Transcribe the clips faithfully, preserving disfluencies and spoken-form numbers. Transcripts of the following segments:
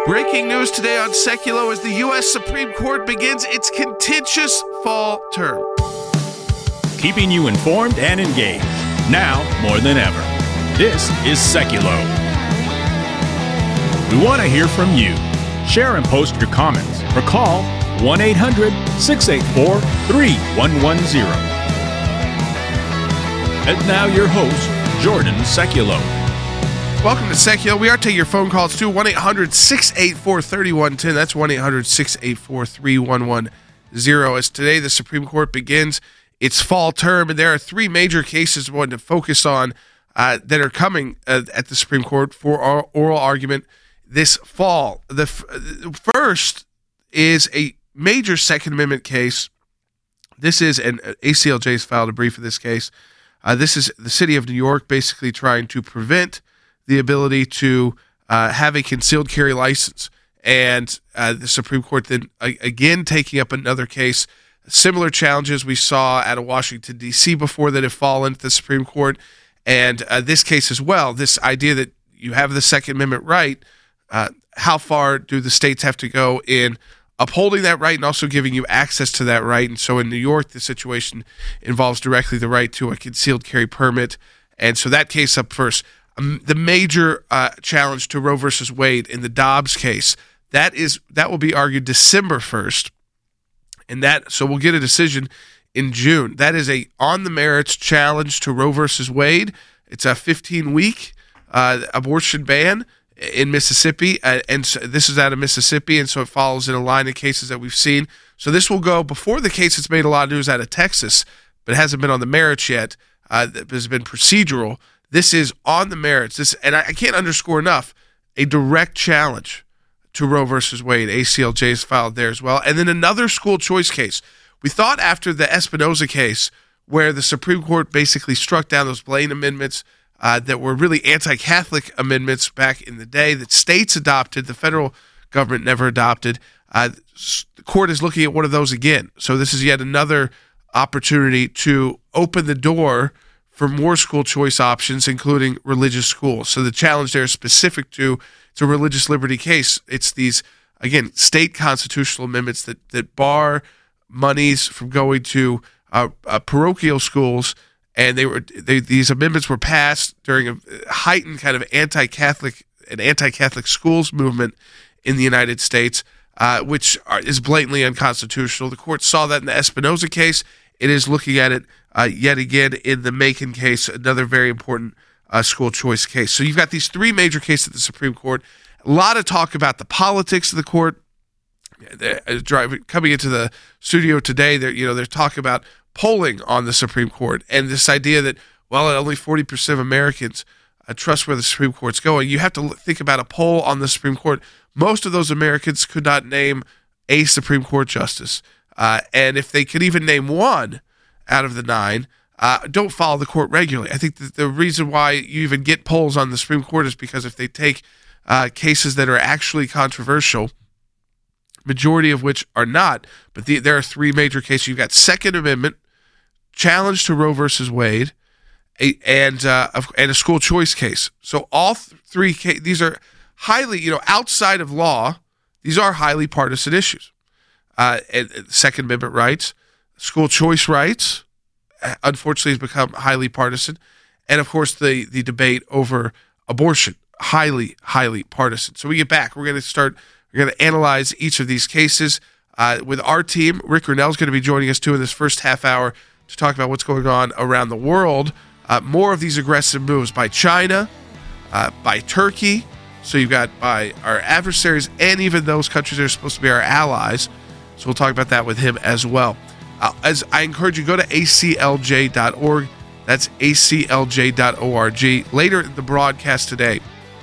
Breaking news today on Seculo as the U S Supreme Court begins its contentious fall term. Keeping you informed and engaged, now more than ever. This is Seculo. We want to hear from you. Share and post your comments or call one eight hundred, six eight four, three one one zero. And now your host, Jordan Seculo. Welcome to Seculo. We are taking your phone calls too. one eight hundred, six eight four, three one one zero. That's one eight hundred, six eight four, three one one zero. As today the Supreme Court begins its fall term, and there are three major cases we want to focus on uh, that are coming uh, at the Supreme Court for our oral argument this fall. The f- first is a major Second Amendment case. This is, and A C L J has filed a brief for this case. Uh, this is the city of New York basically trying to prevent the ability to uh, have a concealed carry license. And uh, the Supreme Court then, uh, again, taking up another case. Similar challenges we saw out of Washington, D C before that have fallen to the Supreme Court. And uh, this case as well, this idea that you have the Second Amendment right, uh, how far do the states have to go in upholding that right and also giving you access to that right? And so in New York, the situation involves directly the right to a concealed carry permit. And so that case up first. Um, the major uh, challenge to Roe versus Wade in the Dobbs case, that is that will be argued December first, and that so we'll get a decision in June. That is a on the merits challenge to Roe versus Wade. It's a fifteen-week uh, abortion ban in Mississippi, uh, and so this is out of Mississippi, and so it follows in a line of cases that we've seen. So this will go before the case that's made a lot of news out of Texas, but it hasn't been on the merits yet. Uh, it has been procedural. This is on the merits. This, and I, I can't underscore enough, a direct challenge to Roe versus Wade. A C L J is filed there as well. And then another school choice case. We thought after the Espinoza case, where the Supreme Court basically struck down those Blaine amendments uh, that were really anti-Catholic amendments back in the day that states adopted, the federal government never adopted. Uh, the court is looking at one of those again. So this is yet another opportunity to open the door for more school choice options, including religious schools. So the challenge there is specific to, it's a religious liberty case. It's these, again, state constitutional amendments that, that bar monies from going to uh, uh, parochial schools, and they were they, these amendments were passed during a heightened kind of anti-Catholic and anti-Catholic schools movement in the United States, uh, which are, is blatantly unconstitutional. The court saw that in the Espinoza case. It is looking at it uh, yet again in the Macon case, another very important uh, school choice case. So you've got these three major cases at the Supreme Court. A lot of talk about the politics of the court. They're driving, coming into the studio today, they're, you know, they're talking about polling on the Supreme Court and this idea that, well, only forty percent of Americans uh, trust where the Supreme Court's going. You have to think about a poll on the Supreme Court. Most of those Americans could not name a Supreme Court justice. Uh, and if they could even name one out of the nine, uh, don't follow the court regularly. I think that the reason why you even get polls on the Supreme Court is because if they take uh, cases that are actually controversial, majority of which are not, but the, there are three major cases. You've got Second Amendment, challenge to Roe versus Wade, a, and uh, and a school choice case. So all th- three ca- these are highly, you know, outside of law, these are highly partisan issues. Uh, and, and Second Amendment rights, school choice rights, unfortunately, has become highly partisan, and of course the the debate over abortion, highly highly partisan. So we get back, we're going to start, we're going to analyze each of these cases uh, with our team. Rick Grenell is going to be joining us too in this first half hour to talk about what's going on around the world. Uh, more of these aggressive moves by China, uh, by Turkey. So you've got by our adversaries and even those countries that are supposed to be our allies. So we'll talk about that with him as well. Uh, as I encourage you, go to A C L J dot org. That's A C L J dot org. Later in the broadcast today,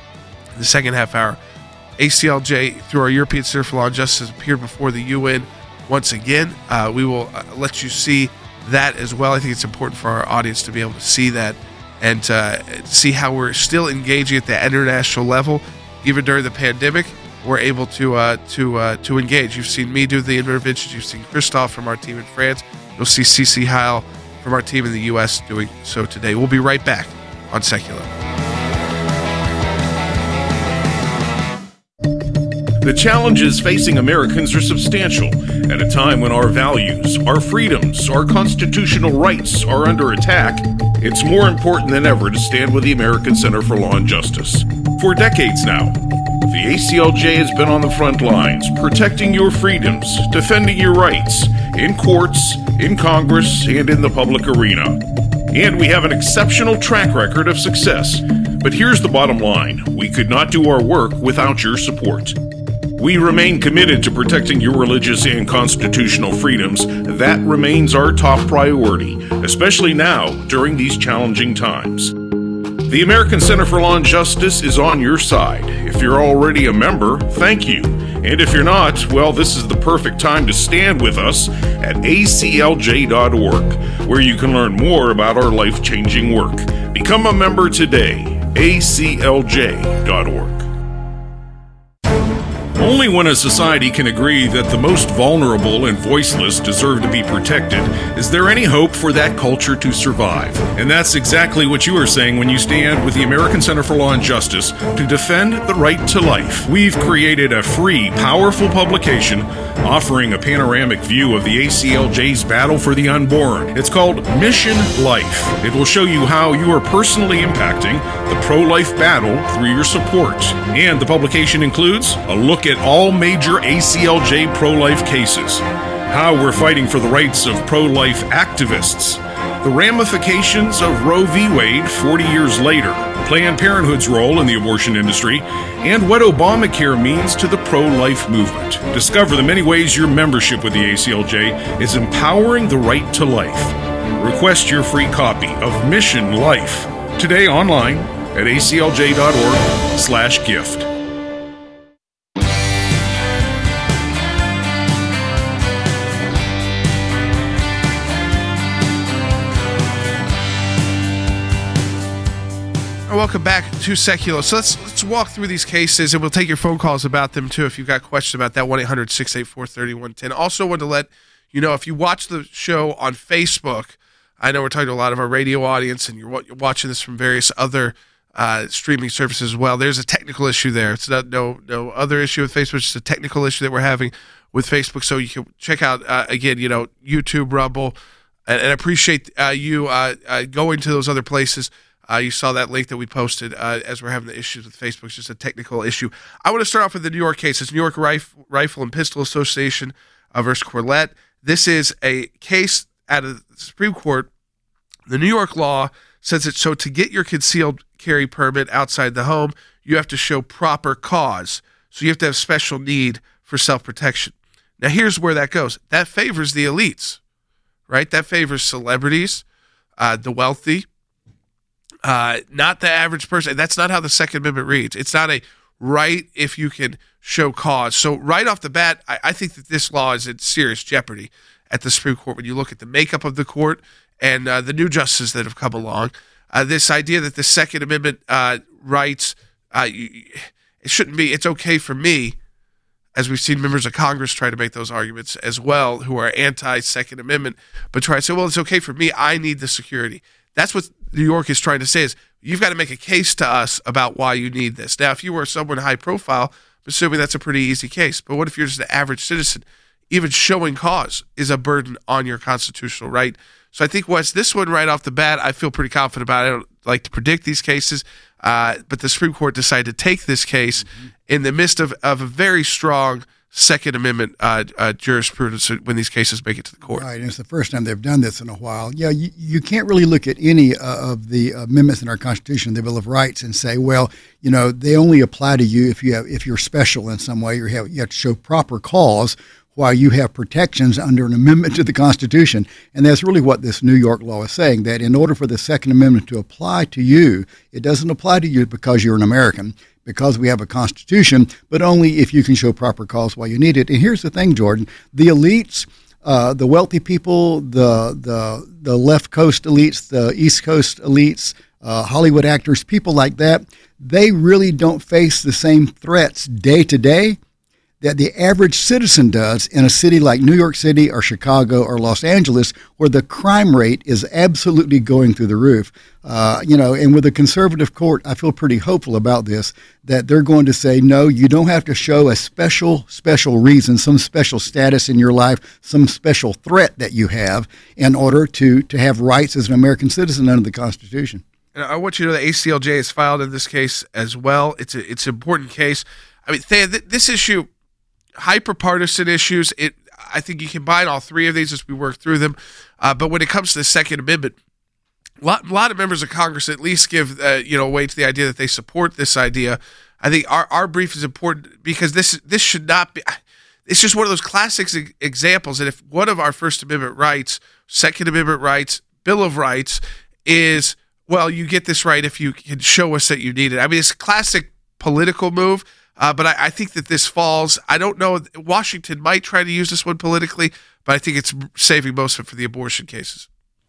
the second half hour, A C L J, through our European Center for Law and Justice, has appeared before the U N once again. Uh, we will uh, let you see that as well. I think it's important for our audience to be able to see that and uh, see how we're still engaging at the international level, even during the pandemic. We're able to uh, to uh, to engage. You've seen me do the interventions. You've seen Christophe from our team in France. You'll see Cece Heil from our team in the U S doing so today. We'll be right back on Seculo. The challenges facing Americans are substantial at a time when our values, our freedoms, our constitutional rights are under attack. It's more important than ever to stand with the American Center for Law and Justice. For decades now, the A C L J has been on the front lines, protecting your freedoms, defending your rights, in courts, in Congress, and in the public arena. And we have an exceptional track record of success. But here's the bottom line. We could not do our work without your support. We remain committed to protecting your religious and constitutional freedoms. That remains our top priority, especially now during these challenging times. The American Center for Law and Justice is on your side. If you're already a member, thank you. And if you're not, well, this is the perfect time to stand with us at A C L J dot org, where you can learn more about our life-changing work. Become a member today, A C L J dot org. Only when a society can agree that the most vulnerable and voiceless deserve to be protected is there any hope for that culture to survive. And that's exactly what you are saying when you stand with the American Center for Law and Justice to defend the right to life. We've created a free, powerful publication offering a panoramic view of the A C L J's battle for the unborn. It's called Mission Life. It will show you how you are personally impacting the pro-life battle through your support. And the publication includes a look at all major A C L J pro-life cases, how we're fighting for the rights of pro-life activists, the ramifications of Roe v. Wade forty years later, Planned Parenthood's role in the abortion industry, and what Obamacare means to the pro-life movement. Discover the many ways your membership with the A C L J is empowering the right to life. Request your free copy of Mission Life today online at A C L J dot org slash gift. Welcome back to Secular. So let's let's walk through these cases, and we'll take your phone calls about them too if you've got questions about that. one eight hundred six eight four three one one zero. Also want to let you know, if you watch the show on Facebook, I know we're talking to a lot of our radio audience, and you're, you're watching this from various other uh, streaming services as well. There's a technical issue there. It's not no no other issue with Facebook. It's just a technical issue that we're having with Facebook. So you can check out uh, again, you know, YouTube, Rumble, and, and appreciate uh, you uh, uh, going to those other places. Uh, you saw that link that we posted uh, as we're having the issues with Facebook. It's just a technical issue. I want to start off with the New York case. It's New York Rif- Rifle and Pistol Association uh, versus Corlett. This is a case out of the Supreme Court. The New York law says that so to get your concealed carry permit outside the home, you have to show proper cause. So you have to have special need for self-protection. Now here's where that goes. That favors the elites, right? That favors celebrities, uh, the wealthy, Uh, not the average person. That's not how the Second Amendment reads. It's not a right if you can show cause. So right off the bat, I, I think that this law is in serious jeopardy at the Supreme Court when you look at the makeup of the court and uh, the new justices that have come along. Uh, this idea that the Second Amendment uh, rights, uh, you, it shouldn't be, it's okay for me, as we've seen members of Congress try to make those arguments as well, who are anti-Second Amendment, but try to say, well, it's okay for me, I need the security. That's what New York is trying to say is you've got to make a case to us about why you need this. Now, if you were someone high profile, I'm assuming that's a pretty easy case. But what if you're just an average citizen? Even showing cause is a burden on your constitutional right. So I think, Wes, this one right off the bat, I feel pretty confident about it. I don't like to predict these cases, uh, but the Supreme Court decided to take this case mm-hmm. in the midst of, of a very strong Second Amendment uh, uh, jurisprudence when these cases make it to the court. Right, and it's the first time they've done this in a while. Yeah, you, you can't really look at any uh, of the amendments in our Constitution, the Bill of Rights, and say, well, you know, they only apply to you if you have, if you're special in some way, or you have, you have to show proper cause while you have protections under an amendment to the Constitution. And that's really what this New York law is saying, that in order for the Second Amendment to apply to you, it doesn't apply to you because you're an American, because we have a Constitution, but only if you can show proper cause while you need it. And here's the thing, Jordan, the elites, uh, the wealthy people, the the the left coast elites, the East Coast elites, uh, Hollywood actors, people like that, they really don't face the same threats day to day that the average citizen does in a city like New York City or Chicago or Los Angeles, where the crime rate is absolutely going through the roof. Uh, you know, and with a conservative court, I feel pretty hopeful about this, that they're going to say, no, you don't have to show a special, special reason, some special status in your life, some special threat that you have in order to, to have rights as an American citizen under the Constitution. And I want you to know the A C L J is filed in this case as well. It's a, it's an important case. I mean, Thea, th- this issue, hyper-partisan issues, it, I think you combine all three of these as we work through them. Uh, but when it comes to the Second Amendment, a lot, a lot of members of Congress at least give uh, you know weight to the idea that they support this idea. I think our, our brief is important because this this should not be. It's just one of those classic examples that if one of our First Amendment rights, Second Amendment rights, Bill of Rights is, well, you get this right if you can show us that you need it. I mean, it's a classic political move, uh, but I, I think that this falls. I don't know. Washington might try to use this one politically, but I think it's saving most of it for the abortion cases.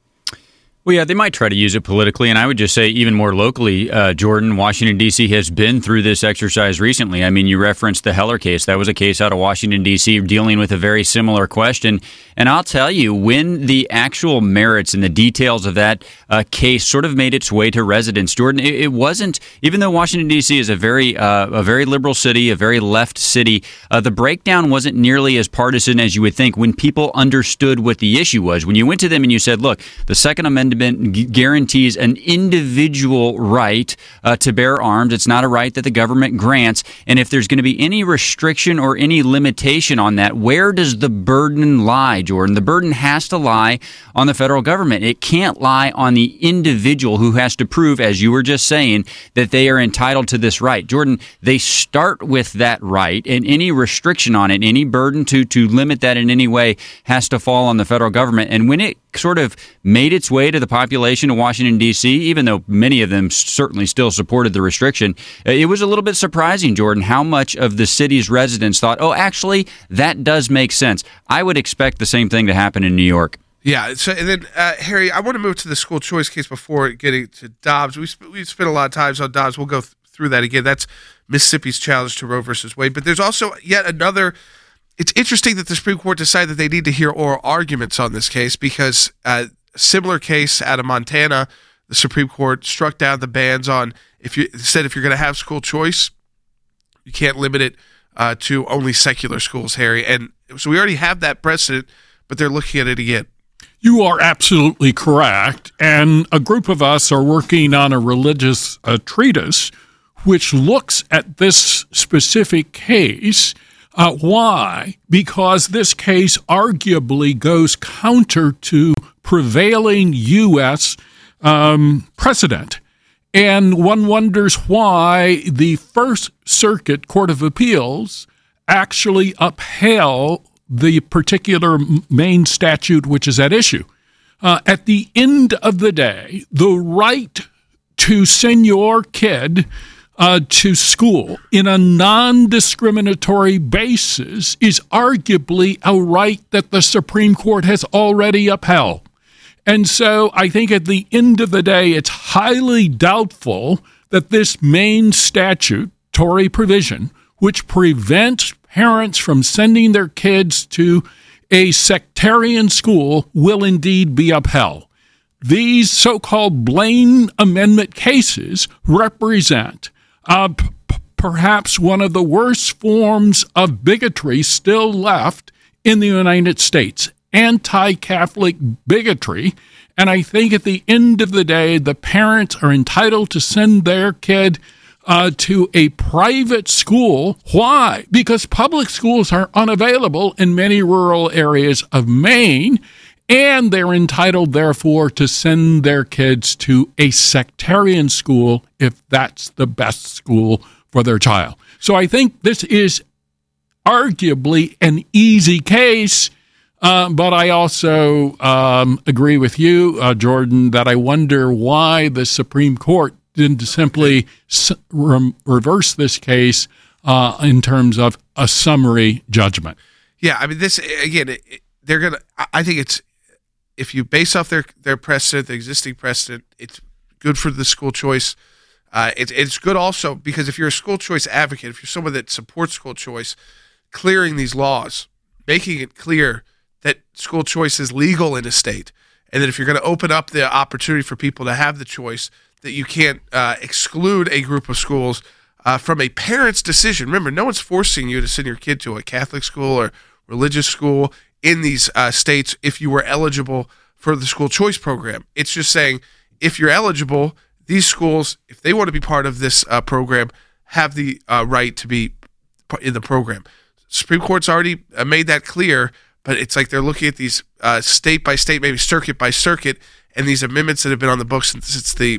Well, yeah, they might try to use it politically, and I would just say even more locally, uh, Jordan, Washington, D C has been through this exercise recently. I mean, you referenced the Heller case. That was a case out of Washington, D C dealing with a very similar question. And I'll tell you, when the actual merits and the details of that uh, case sort of made its way to residents, Jordan, it, it wasn't, even though Washington, D C is a very uh, a very liberal city, a very left city, uh, the breakdown wasn't nearly as partisan as you would think when people understood what the issue was. When you went to them and you said, look, the Second Amendment guarantees an individual right uh, to bear arms. It's not a right that the government grants. And if there's going to be any restriction or any limitation on that, where does the burden lie, Jordan? The burden has to lie on the federal government. It can't lie on the individual who has to prove, as you were just saying, that they are entitled to this right. Jordan, they start with that right, and any restriction on it, any burden to, to limit that in any way has to fall on the federal government. And when it sort of made its way to the population of Washington, D C, even though many of them certainly still supported the restriction, it was a little bit surprising, Jordan, how much of the city's residents thought, oh, actually, that does make sense. I would expect the same thing to happen in New York. Yeah, so and then, uh, Harry, I want to move to the school choice case before getting to Dobbs. We sp- we spent a lot of time on Dobbs. We'll go th- through that again. That's Mississippi's challenge to Roe versus Wade. But there's also yet another. It's interesting that the Supreme Court decided that they need to hear oral arguments on this case because uh, a similar case out of Montana, the Supreme Court struck down the bans on, if you said if you're going to have school choice, you can't limit it uh, to only secular schools, Harry. And so we already have that precedent, but they're looking at it again. You are absolutely correct. And a group of us are working on a religious uh, treatise which looks at this specific case. Uh, why? Because this case arguably goes counter to prevailing U S um, precedent. And one wonders why the First Circuit Court of Appeals actually upheld the particular Maine statute which is at issue. Uh, at the end of the day, the right to send your kid Uh, to school in a non-discriminatory basis is arguably a right that the Supreme Court has already upheld. And so I think at the end of the day, it's highly doubtful that this Maine statutory provision, which prevents parents from sending their kids to a sectarian school, will indeed be upheld. These so-called Blaine Amendment cases represent Uh, p- perhaps one of the worst forms of bigotry still left in the United States, anti-Catholic bigotry. And I think at the end of the day, the parents are entitled to send their kid uh, to a private school. Why? Because public schools are unavailable in many rural areas of Maine, and they're entitled, therefore, to send their kids to a sectarian school if that's the best school for their child. So I think this is arguably an easy case, uh, but I also um, agree with you, uh, Jordan, that I wonder why the Supreme Court didn't simply s- re- reverse this case uh, in terms of a summary judgment. Yeah, I mean, this, again, it, they're going to, I think it's, if you base off their, their precedent, the existing precedent, it's good for the school choice. Uh, it, it's good also because if you're a school choice advocate, if you're someone that supports school choice, clearing these laws, making it clear that school choice is legal in a state, and that if you're going to open up the opportunity for people to have the choice, that you can't uh, exclude a group of schools uh, from a parent's decision. Remember, no one's forcing you to send your kid to a Catholic school or religious school in these uh, states if you were eligible for the school choice program. It's just saying if you're eligible, these schools, if they want to be part of this uh, program, have the uh, right to be in the program. Supreme Court's already uh, made that clear, but it's like they're looking at these uh, state by state, maybe circuit by circuit, and these amendments that have been on the books since it's the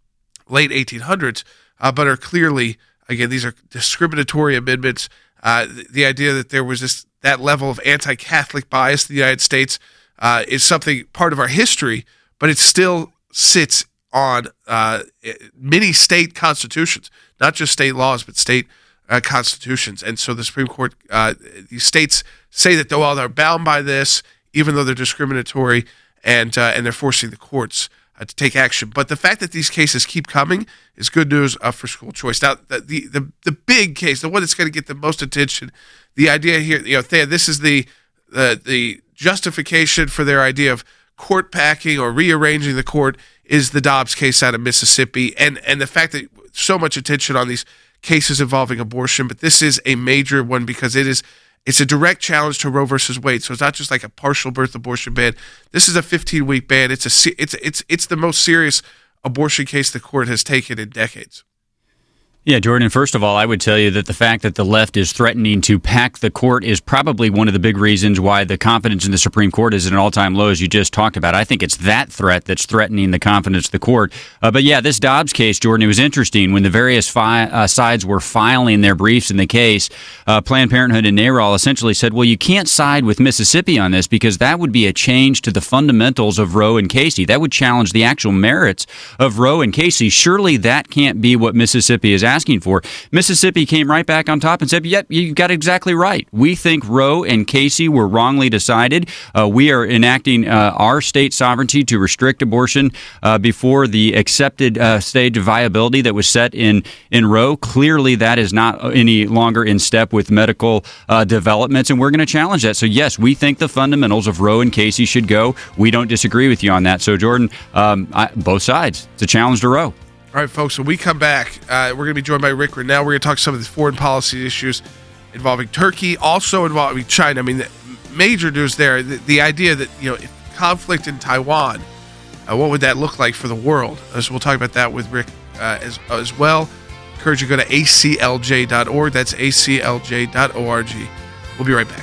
late eighteen hundreds, uh, but are clearly, again, these are discriminatory amendments. Uh, the, the idea that there was this that level of anti-Catholic bias in the United States uh, is something part of our history, but it still sits on uh, many state constitutions, not just state laws, but state uh, constitutions. And so the Supreme Court, uh, these states say that well, they're bound by this, even though they're discriminatory, and uh, and they're forcing the courts uh, to take action. But the fact that these cases keep coming is good news uh, for school choice. Now, the, the the the big case, the one that's going to get the most attention, the idea here, you know, this is the the the justification for their idea of court packing or rearranging the court is the Dobbs case out of Mississippi, and and the fact that so much attention on these cases involving abortion, but this is a major one because it is it's a direct challenge to Roe versus Wade. So it's not just like a partial birth abortion ban. This is a fifteen-week ban. It's a it's it's it's the most serious abortion case the court has taken in decades. Yeah, Jordan, first of all, I would tell you that the fact that the left is threatening to pack the court is probably one of the big reasons why the confidence in the Supreme Court is at an all-time low, as you just talked about. I think it's that threat that's threatening the confidence of the court. Uh, but yeah, this Dobbs case, Jordan, it was interesting. When the various fi- uh, sides were filing their briefs in the case, uh, Planned Parenthood and NARAL essentially said, well, you can't side with Mississippi on this because that would be a change to the fundamentals of Roe and Casey. That would challenge the actual merits of Roe and Casey. Surely that can't be what Mississippi is asking for. Mississippi came right back on top and said, yep, you got it exactly right. We think Roe and Casey were wrongly decided. Uh, we are enacting uh, our state sovereignty to restrict abortion uh, before the accepted uh, stage of viability that was set in, in Roe. Clearly, that is not any longer in step with medical uh, developments, and we're going to challenge that. So, yes, we think the fundamentals of Roe and Casey should go. We don't disagree with you on that. So, Jordan, um, I, both sides. It's a challenge to Roe. All right, folks, when we come back, uh, we're going to be joined by Rick Renell. We're going to talk some of these foreign policy issues involving Turkey, also involving China. I mean, the major news there, the, the idea that, you know, if conflict in Taiwan, uh, what would that look like for the world? Uh, so we'll talk about that with Rick uh, as, as well. I encourage you to go to A C L J dot org. That's A C L J dot org. We'll be right back.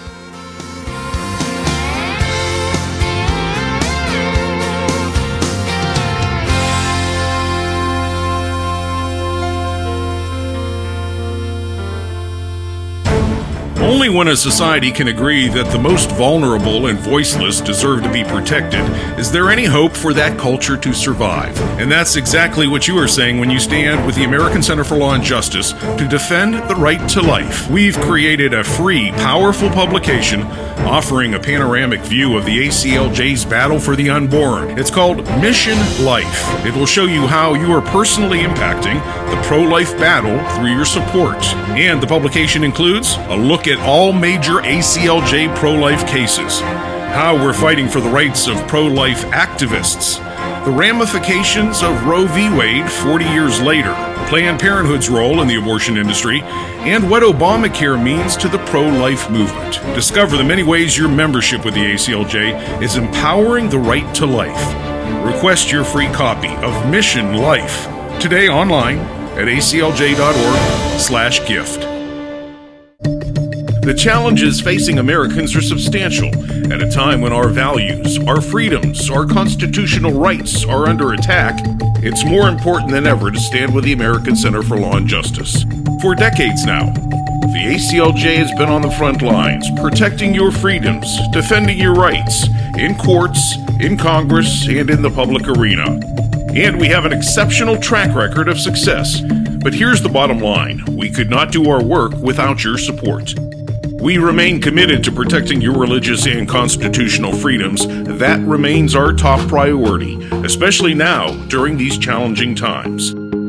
Only when a society can agree that the most vulnerable and voiceless deserve to be protected is there any hope for that culture to survive. And that's exactly what you are saying when you stand with the American Center for Law and Justice to defend the right to life. We've created a free, powerful publication offering a panoramic view of the A C L J's battle for the unborn. It's called Mission Life. It will show you how you are personally impacting the pro-life battle through your support. And the publication includes a look at all major A C L J pro-life cases, how we're fighting for the rights of pro-life activists, the ramifications of Roe v. Wade forty years later, Planned Parenthood's role in the abortion industry, and what Obamacare means to the pro-life movement. Discover the many ways your membership with the A C L J is empowering the right to life. Request your free copy of Mission Life today online at A C L J dot org slash gift. The challenges facing Americans are substantial at a time when our values, our freedoms, our constitutional rights are under attack. It's more important than ever to stand with the American Center for Law and Justice. For decades now, the A C L J has been on the front lines, protecting your freedoms, defending your rights, in courts, in Congress, and in the public arena. And we have an exceptional track record of success. But here's the bottom line. We could not do our work without your support. We remain committed to protecting your religious and constitutional freedoms. That remains our top priority, especially now during these challenging times.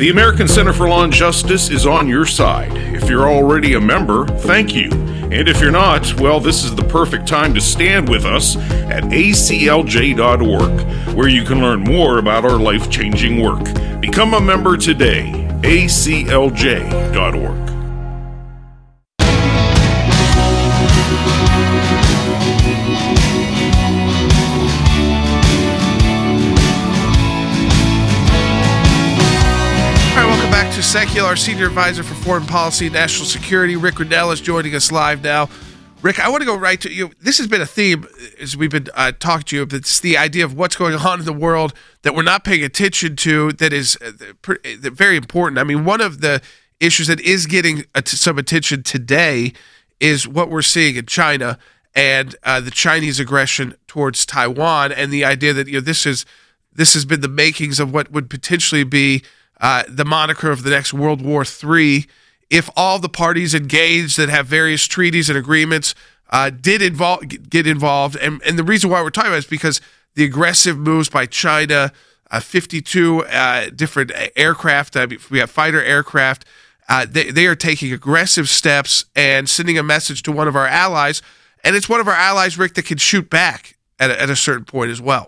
The American Center for Law and Justice is on your side. If you're already a member, thank you. And if you're not, well, this is the perfect time to stand with us at A C L J dot org, where you can learn more about our life-changing work. Become a member today, A C L J dot org. Secular, our senior advisor for foreign policy and national security. Rick Grenell is joining us live now. Rick, I want to go right to you. This has been a theme as we've been uh, talking to you. It's the idea of what's going on in the world that we're not paying attention to that is uh, very important. I mean, one of the issues that is getting uh, some attention today is what we're seeing in China and uh, the Chinese aggression towards Taiwan, and the idea that you know this is this has been the makings of what would potentially be Uh, the moniker of the next World War Three, if all the parties engaged that have various treaties and agreements uh, did involve get involved. And, and the reason why we're talking about it is because the aggressive moves by China, uh, fifty-two uh, different aircraft, I mean, we have fighter aircraft, uh, they, they are taking aggressive steps and sending a message to one of our allies. And it's one of our allies, Rick, that can shoot back at a, at a certain point as well.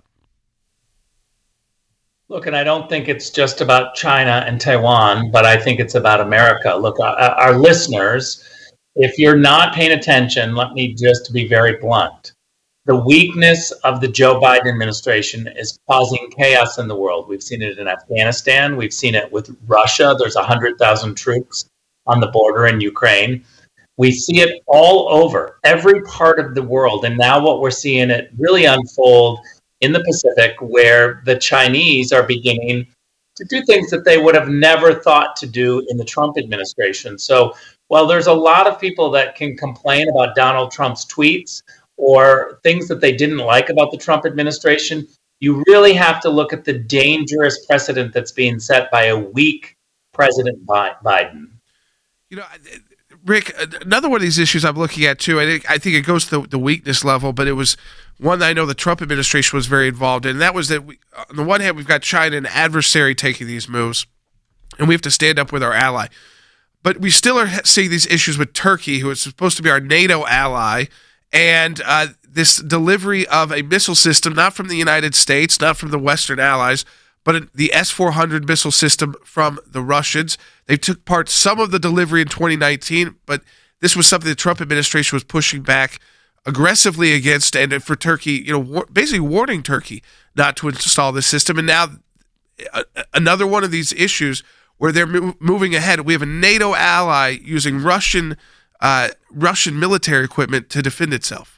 Look, and I don't think it's just about China and Taiwan, but I think it's about America. Look, our, our listeners, if you're not paying attention, let me just be very blunt. The weakness of the Joe Biden administration is causing chaos in the world. We've seen it in Afghanistan. We've seen it with Russia. There's one hundred thousand troops on the border in Ukraine. We see it all over, every part of the world. And now what we're seeing it really unfold in the Pacific, where the Chinese are beginning to do things that they would have never thought to do in the Trump administration. So while there's a lot of people that can complain about Donald Trump's tweets or things that they didn't like about the Trump administration, you really have to look at the dangerous precedent that's being set by a weak President Biden. You know, Rick, another one of these issues I'm looking at too, I think, I think it goes to the weakness level, but it was one that I know the Trump administration was very involved in, and that was that we, on the one hand, we've got China, an adversary, taking these moves, and we have to stand up with our ally. But we still are seeing these issues with Turkey, who is supposed to be our NATO ally, and uh, this delivery of a missile system, not from the United States, not from the Western allies, but the S four hundred missile system from the Russians. They took part some of the delivery in twenty nineteen, but this was something the Trump administration was pushing back aggressively against, and for Turkey, you know, war- basically warning Turkey not to install this system. And now uh, another one of these issues where they're mo- moving ahead. We have a NATO ally using Russian uh, Russian military equipment to defend itself.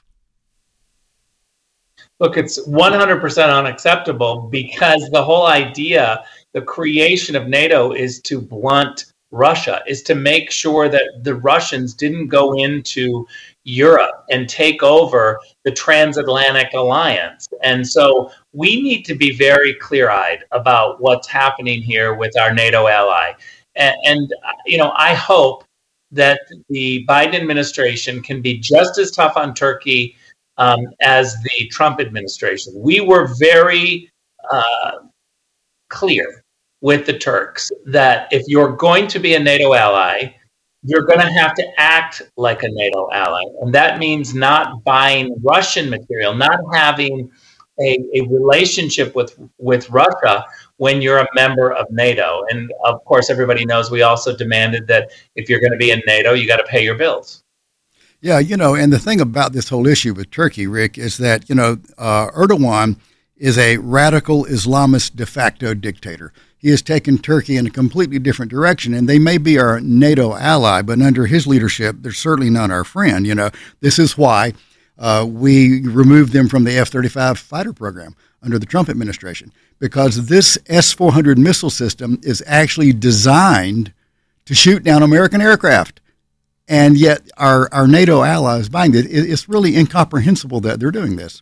Look, it's one hundred percent unacceptable, because the whole idea, the creation of NATO, is to blunt Russia, is to make sure that the Russians didn't go into Europe and take over the transatlantic alliance. And so we need to be very clear-eyed about what's happening here with our NATO ally. And, and you know, I hope that the Biden administration can be just as tough on Turkey um, as the Trump administration. We were very uh, clear with the Turks that if you're going to be a NATO ally, you're going to have to act like a NATO ally. And that means not buying Russian material, not having a, a relationship with, with Russia when you're a member of NATO. And of course, everybody knows we also demanded that if you're going to be in NATO, you got to pay your bills. Yeah, you know, and the thing about this whole issue with Turkey, Rick, is that, you know, uh, Erdogan is a radical Islamist de facto dictator. He has taken Turkey in a completely different direction, and they may be our NATO ally, but under his leadership, they're certainly not our friend. You know, this is why uh, we removed them from the F thirty-five fighter program under the Trump administration, because this S four hundred missile system is actually designed to shoot down American aircraft. And yet our, our NATO allies buying it. It's really incomprehensible that they're doing this.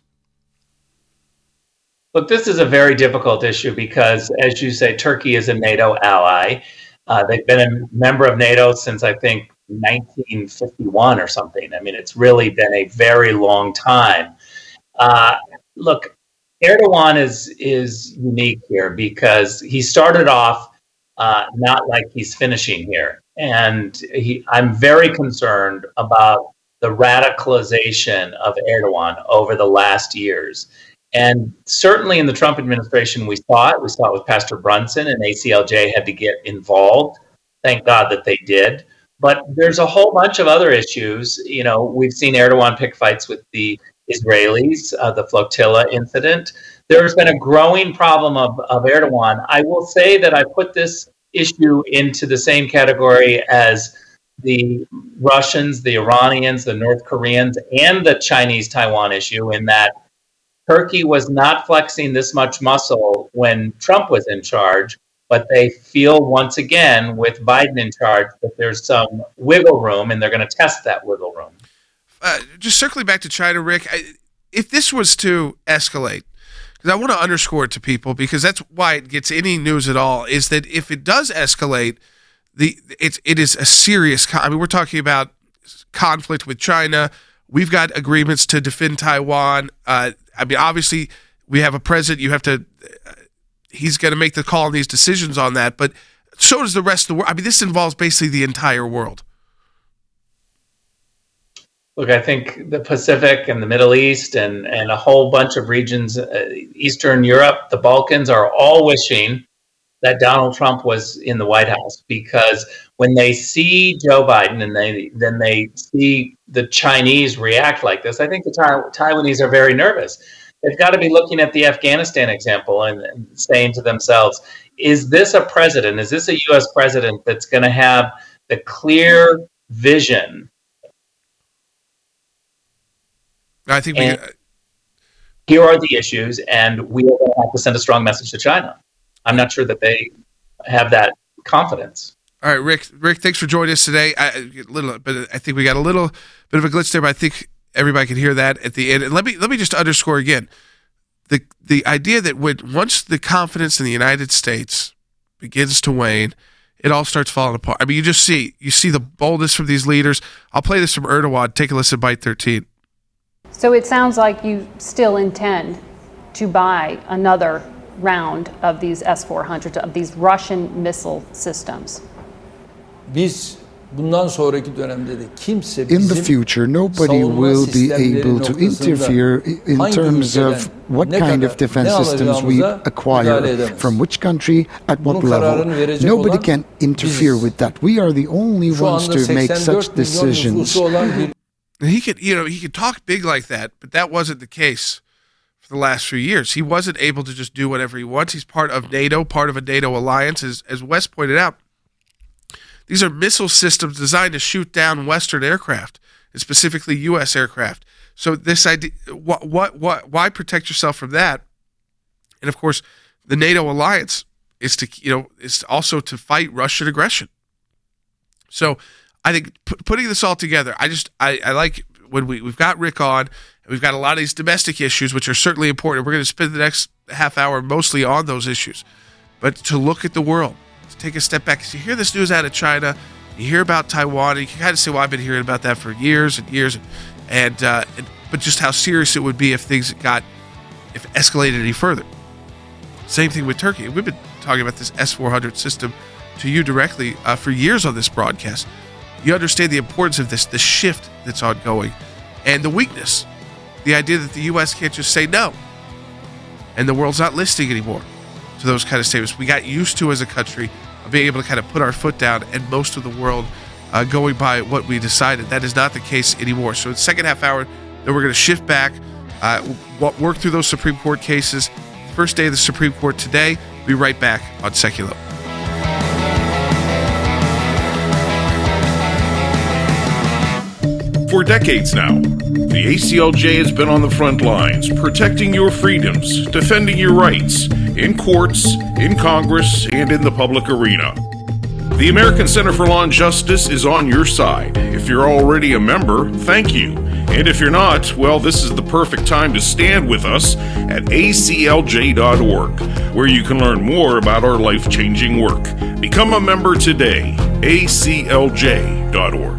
Look, this is a very difficult issue because, as you say, Turkey is a NATO ally. Uh, they've been a member of NATO since, I think, nineteen fifty-one or something. I mean, it's really been a very long time. Uh, look, Erdogan is is unique here because he started off uh, not like he's finishing here. And he, I'm very concerned about the radicalization of Erdogan over the last years. And certainly in the Trump administration, we saw it. We saw it with Pastor Brunson, and A C L J had to get involved. Thank God that they did. But there's a whole bunch of other issues. You know, we've seen Erdogan pick fights with the Israelis, uh, the flotilla incident. There's been a growing problem of, of Erdogan. I will say that I put this issue into the same category as the Russians, the Iranians, the North Koreans, and the Chinese Taiwan issue, in that Turkey was not flexing this much muscle when Trump was in charge, but they feel once again with Biden in charge that there's some wiggle room, and they're going to test that wiggle room. Uh, just circling back to China, Rick, I, if this was to escalate, because I want to underscore it to people, because that's why it gets any news at all, is that if it does escalate, the it's it is a serious. I mean, we're talking about conflict with China. We've got agreements to defend Taiwan. Uh, I mean, obviously, we have a president. You have to. Uh, he's going to make the call on these decisions on that, but so does the rest of the world. I mean, this involves basically the entire world. Look, I think the Pacific and the Middle East and, and a whole bunch of regions, uh, Eastern Europe, the Balkans, are all wishing that Donald Trump was in the White House, because when they see Joe Biden and they then they see the Chinese react like this, I think the Tai- Taiwanese are very nervous. They've got to be looking at the Afghanistan example and, and saying to themselves, is this a president, is this a U S president that's going to have the clear vision? I think we. Here are the issues, and we are going to have to send a strong message to China. I'm not sure that they have that confidence. All right, Rick. Rick, thanks for joining us today. I, little, but I think we got a little bit of a glitch there, but I think everybody can hear that at the end. And let me let me just underscore again the the idea that when once the confidence in the United States begins to wane, it all starts falling apart. I mean, you just see you see the boldness from these leaders. I'll play this from Erdogan. Take a listen to Byte thirteen. So it sounds like you still intend to buy another round of these S four hundred, of these Russian missile systems. Biz bundan sonraki dönemde de kimse in the future, nobody will be able to interfere in terms of what kind of defense systems we acquire, from which country, at what level. Nobody can interfere with that. We are the only ones to make such decisions. He could, you know, he could talk big like that, but that wasn't the case for the last few years. He wasn't able to just do whatever he wants. He's part of NATO, part of a NATO alliance, as as Wes pointed out. These are missile systems designed to shoot down Western aircraft, and specifically U S aircraft. So this idea, what, what, what, why protect yourself from that? And of course, the NATO alliance is to, you know, is also to fight Russian aggression. So I think p- putting this all together, I just, I, I like when we, we've got Rick on, and we've got a lot of these domestic issues, which are certainly important. We're going to spend the next half hour mostly on those issues, but to look at the world, to take a step back. Because you hear this news out of China, you hear about Taiwan, and you can kind of say, well, I've been hearing about that for years and years, and, and, uh, and but just how serious it would be if things got, if escalated any further. Same thing with Turkey. We've been talking about this S four hundred system to you directly uh, for years on this broadcast. You understand the importance of this, the shift that's ongoing, and the weakness, the idea that the U S can't just say no, and the world's not listening anymore to those kind of statements. We got used to, as a country, of being able to kind of put our foot down, and most of the world uh, going by what we decided. That is not the case anymore. So in the second half hour, then we're going to shift back, uh, work through those Supreme Court cases. First day of the Supreme Court today. Be right back on Secular. For decades now, the A C L J has been on the front lines, protecting your freedoms, defending your rights, in courts, in Congress, and in the public arena. The American Center for Law and Justice is on your side. If you're already a member, thank you. And if you're not, well, this is the perfect time to stand with us at A C L J dot org, where you can learn more about our life-changing work. Become a member today, A C L J dot org.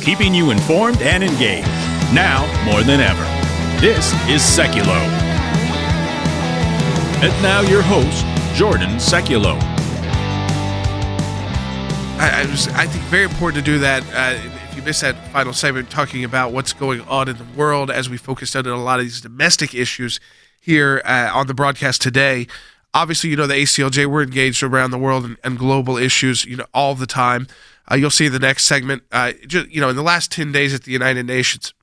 keeping you informed and engaged. Now more than ever. This is Seculo. And now your host, Jordan Seculo. I, I, was, I think very important to do that. Uh, if you missed that final segment talking about what's going on in the world as we focused on a lot of these domestic issues here uh, on the broadcast today. Obviously, you know, the A C L J, we're engaged around the world and, and global issues, you know, all the time. Uh, you'll see the next segment, uh, just, you know, in the last ten days at the United Nations,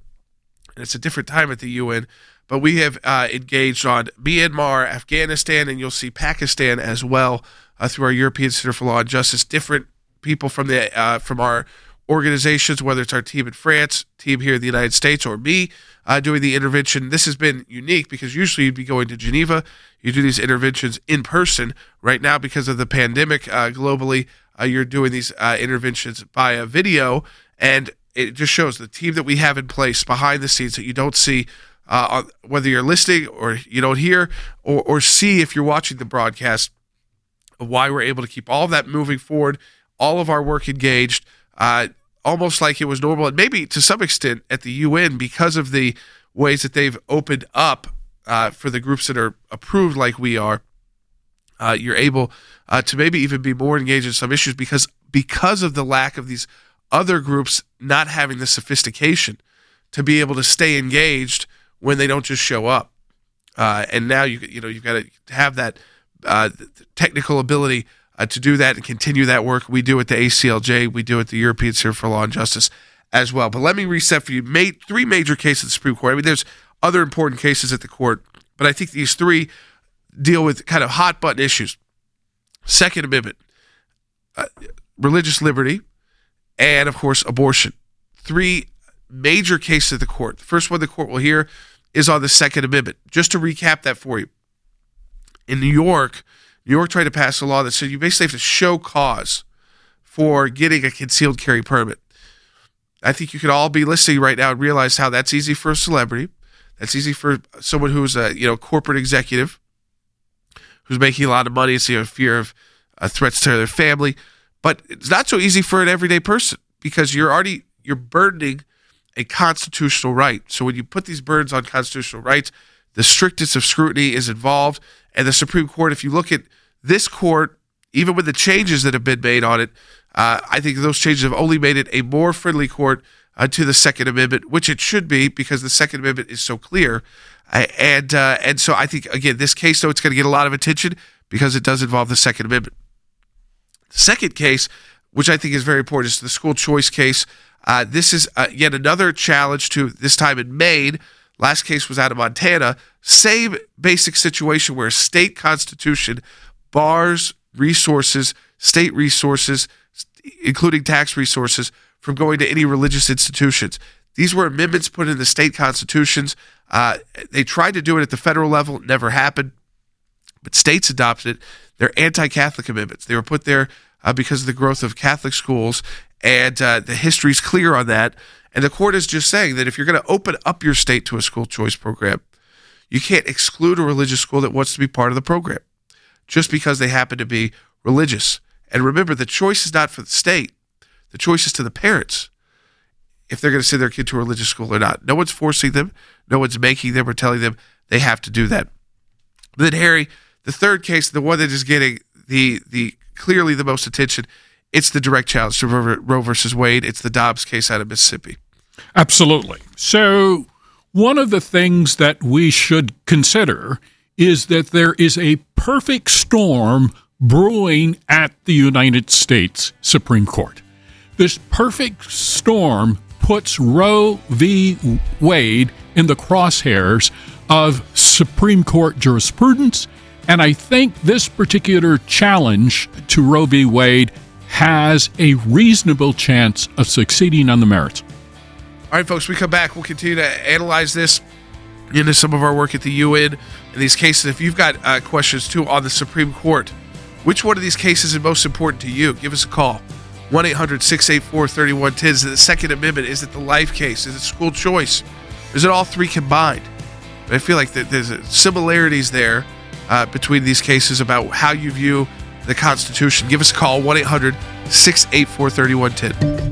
and it's a different time at the U N, but we have uh, engaged on Myanmar, Afghanistan, and you'll see Pakistan as well uh, through our European Center for Law and Justice. Different people from the uh, from our organizations, whether it's our team in France, team here in the United States, or me uh, doing the intervention. This has been unique because usually you'd be going to Geneva. You do these interventions in person. Right now, because of the pandemic uh, globally, uh, you're doing these uh, interventions via video, and it just shows the team that we have in place behind the scenes that you don't see, uh, on, whether you're listening or you don't hear or, or see if you're watching the broadcast, of why we're able to keep all of that moving forward, all of our work engaged, uh, almost like it was normal, and maybe to some extent at the U N because of the ways that they've opened up uh, for the groups that are approved like we are. Uh, you're able uh, to maybe even be more engaged in some issues because because of the lack of these other groups not having the sophistication to be able to stay engaged when they don't just show up. Uh, and now you you know you've got to have that uh, technical ability uh, to do that and continue that work. We do at the A C L J, we do at the European Center for Law and Justice as well. But let me reset for you. Made three major cases at the Supreme Court. I mean, there's other important cases at the court, but I think these three deal with kind of hot button issues: Second Amendment, uh, religious liberty, and of course abortion. Three major cases at the court. The first one the court will hear is on the Second Amendment. Just to recap that for you. In New York, New York tried to pass a law that said you basically have to show cause for getting a concealed carry permit. I think you could all be listening right now and realize how that's easy for a celebrity. That's easy for someone who's a you know corporate executive who's making a lot of money. It's you know, fear of uh, threats to their family. But it's not so easy for an everyday person because you're already you're burdening a constitutional right. So when you put these burdens on constitutional rights, the strictest of scrutiny is involved. And the Supreme Court, if you look at this court, even with the changes that have been made on it, uh, I think those changes have only made it a more friendly court uh, to the Second Amendment, which it should be because the Second Amendment is so clear. Uh, and uh, and so I think, again, this case, though, it's going to get a lot of attention because it does involve the Second Amendment. The second case, which I think is very important, is the school choice case. Uh, this is uh, yet another challenge to, this time in Maine. Last case was out of Montana. Same basic situation where a state constitution bars resources, state resources, including tax resources, from going to any religious institutions. These were amendments put in the state constitutions. Uh, they tried to do it at the federal level. It never happened. But states adopted it. They're anti-Catholic amendments. They were put there uh, because of the growth of Catholic schools, and uh, the history's clear on that. And the court is just saying that if you're going to open up your state to a school choice program, you can't exclude a religious school that wants to be part of the program just because they happen to be religious. And remember, the choice is not for the state. The choice is to the parents if they're going to send their kid to a religious school or not. No one's forcing them. No one's making them or telling them they have to do that. But then, Harry, the third case, the one that is getting the the clearly the most attention, it's the direct challenge to Roe versus Wade. It's the Dobbs case out of Mississippi. Absolutely. So one of the things that we should consider is that there is a perfect storm brewing at the United States Supreme Court. This perfect storm puts Roe v. Wade in the crosshairs of Supreme Court jurisprudence, and I think this particular challenge to Roe v. Wade has a reasonable chance of succeeding on the merits. All right, folks, we come back. We'll continue to analyze this into some of our work at the U N in these cases. If you've got uh, questions, too, on the Supreme Court, which one of these cases is most important to you? Give us a call. one eight hundred six eight four three one one zero. Is it the Second Amendment? Is it the life case? Is it school choice? Is it all three combined? I feel like there's similarities there uh, between these cases about how you view the Constitution. Give us a call, one eight hundred six eight four three one one zero.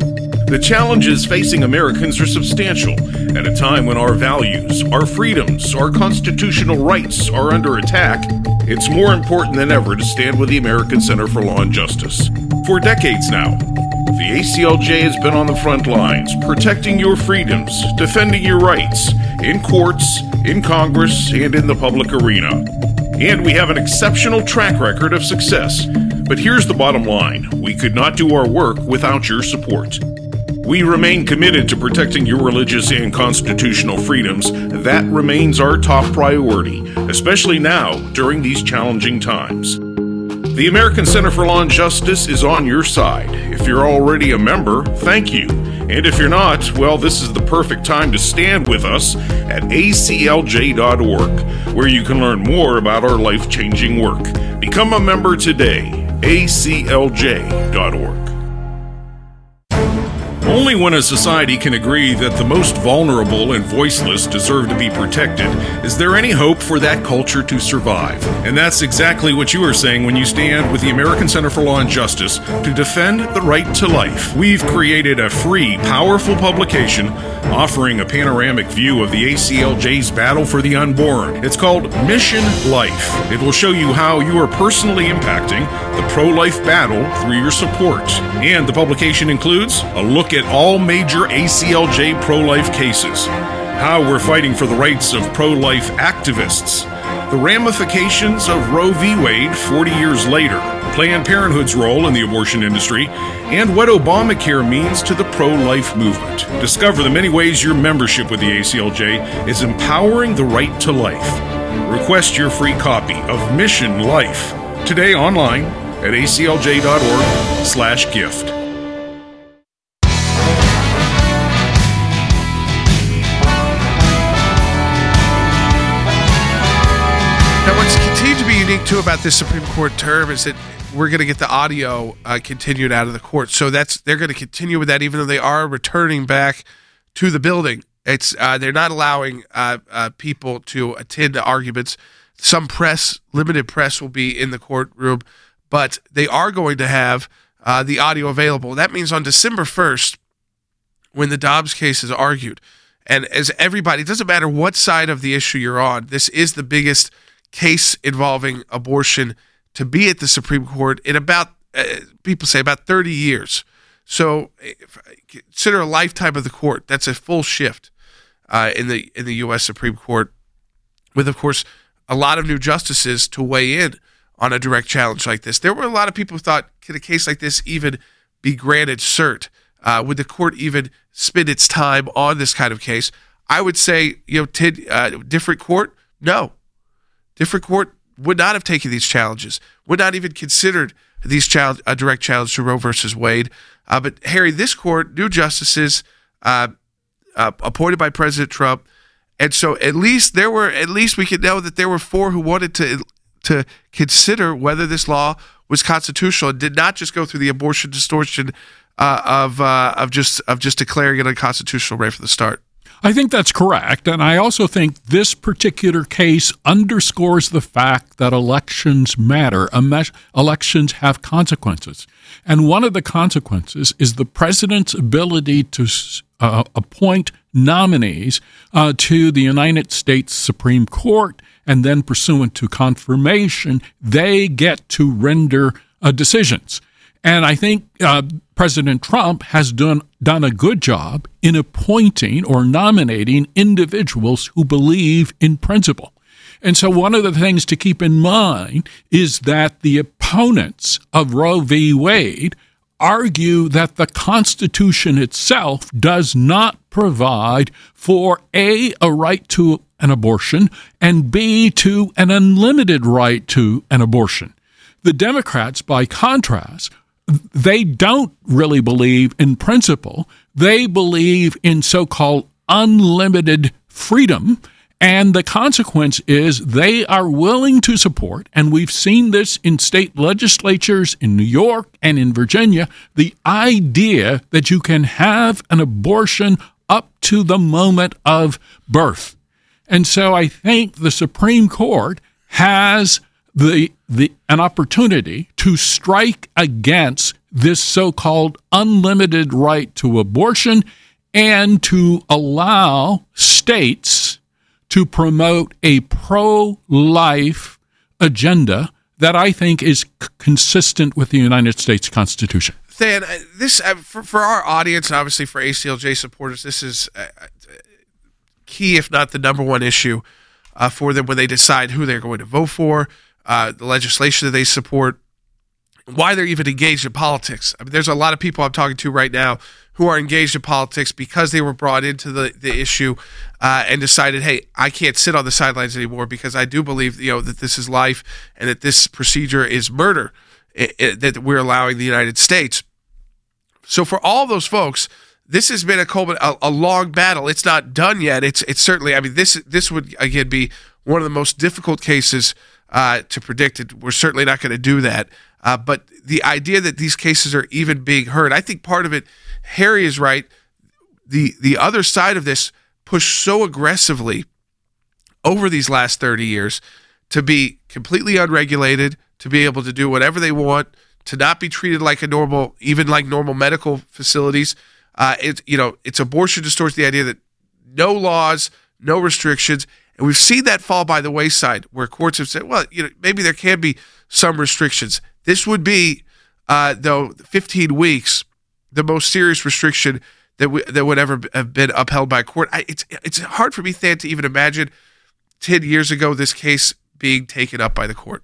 The challenges facing Americans are substantial at a time when our values, our freedoms, our constitutional rights are under attack. It's more important than ever to stand with the American Center for Law and Justice. For decades now, the A C L J has been on the front lines, protecting your freedoms, defending your rights, in courts, in Congress, and in the public arena. And we have an exceptional track record of success. But here's the bottom line. We could not do our work without your support. We remain committed to protecting your religious and constitutional freedoms. That remains our top priority, especially now during these challenging times. The American Center for Law and Justice is on your side. If you're already a member, thank you. And if you're not, well, this is the perfect time to stand with us at A C L J dot org, where you can learn more about our life-changing work. Become a member today, A C L J dot org. Only when a society can agree that the most vulnerable and voiceless deserve to be protected is there any hope for that culture to survive. And that's exactly what you are saying when you stand with the American Center for Law and Justice to defend the right to life. We've created a free, powerful publication offering a panoramic view of the A C L J's battle for the unborn. It's called Mission Life. It will show you how you are personally impacting the pro-life battle through your support. And the publication includes a look at all major A C L J pro-life cases, how we're fighting for the rights of pro-life activists, the ramifications of Roe v. Wade forty years later, Planned Parenthood's role in the abortion industry, and what Obamacare means to the pro-life movement. Discover the many ways your membership with the A C L J is empowering the right to life. Request your free copy of Mission Life today online at A C L J dot org slash gift. Now, what's continued to be unique, too, about this Supreme Court term is that we're going to get the audio uh, continued out of the court. So that's they're going to continue with that, even though they are returning back to the building. It's uh, they're not allowing uh, uh, people to attend the arguments. Some press, limited press, will be in the courtroom, but they are going to have uh, the audio available. That means on December first, when the Dobbs case is argued, and as everybody, it doesn't matter what side of the issue you're on, this is the biggest case involving abortion to be at the Supreme Court in about, uh, people say, about thirty years. So consider a lifetime of the court. That's a full shift uh, in the in the U S Supreme Court, with, of course, a lot of new justices to weigh in on a direct challenge like this. There were a lot of people who thought, could a case like this even be granted cert? Uh, would the court even spend its time on this kind of case? I would say, you know, t- uh, different court, no. Different court would not have taken these challenges, would not even considered these challenge, a direct challenge to Roe versus Wade. Uh, but Harry, this court, new justices uh, uh, appointed by President Trump, and so at least there were, at least we could know that there were four who wanted to to consider whether this law was constitutional and did not just go through the abortion distortion uh, of uh, of just of just declaring it unconstitutional right from the start. I think that's correct, and I also think this particular case underscores the fact that elections matter. Elections have consequences, and one of the consequences is the president's ability to uh, appoint nominees uh, to the United States Supreme Court, and then pursuant to confirmation, they get to render uh, decisions. And I think uh, President Trump has done done a good job in appointing or nominating individuals who believe in principle. And so one of the things to keep in mind is that the opponents of Roe v. Wade argue that the Constitution itself does not provide for A, a right to an abortion, and B, to an unlimited right to an abortion. The Democrats, by contrast, they don't really believe in principle. They believe in so-called unlimited freedom, and the consequence is they are willing to support, and we've seen this in state legislatures in New York and in Virginia, the idea that you can have an abortion up to the moment of birth. And so I think the Supreme Court has the the an opportunity to strike against this so-called unlimited right to abortion and to allow states to promote a pro-life agenda that I think is c- consistent with the United States Constitution. Than, this uh, for, for our audience, and obviously for A C L J supporters, this is uh, key, if not the number one issue uh, for them when they decide who they're going to vote for, uh, the legislation that they support, why they're even engaged in politics. I mean, there's a lot of people I'm talking to right now who are engaged in politics because they were brought into the, the issue uh, and decided, hey, I can't sit on the sidelines anymore because I do believe, you know, that this is life and that this procedure is murder it, it, that we're allowing the United States. So for all those folks, this has been a, a, a long battle. It's not done yet. It's it's certainly, I mean, this this would, again, be one of the most difficult cases uh, to predict. It. We're certainly not going to do that. Uh, but the idea that these cases are even being heard, I think part of it, Harry is right. The the other side of this pushed so aggressively over these last thirty years to be completely unregulated, to be able to do whatever they want, to not be treated like a normal, even like normal medical facilities. Uh, it, you know, it's abortion distorts the idea that no laws, no restrictions. And we've seen that fall by the wayside where courts have said, well, you know, maybe there can be some restrictions. This would be, uh, though, fifteen weeks, the most serious restriction that w- that would ever have been upheld by a court. I, it's it's hard for me, Than, to even imagine ten years ago this case being taken up by the court.